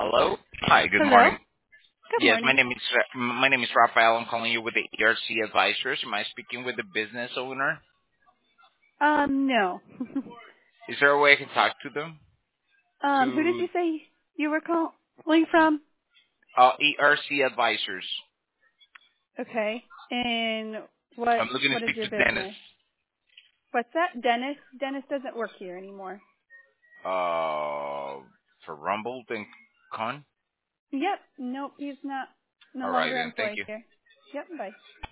Hello. Hi. Good Hello. morning. Good Yes, my morning. name is Rafael. I'm calling you with the ERC Advisors. Am I speaking with the business owner? No. Is there a way I can talk to them? Who did To you say you were calling from? ERC Advisors. Okay. And what I'm looking to what is speak your to Dennis. business? What's that? Dennis? Dennis doesn't work here anymore. For Rumble and Con. Yep. Nope, he's not no All right longer then. Thank employed you. here. Yep, bye.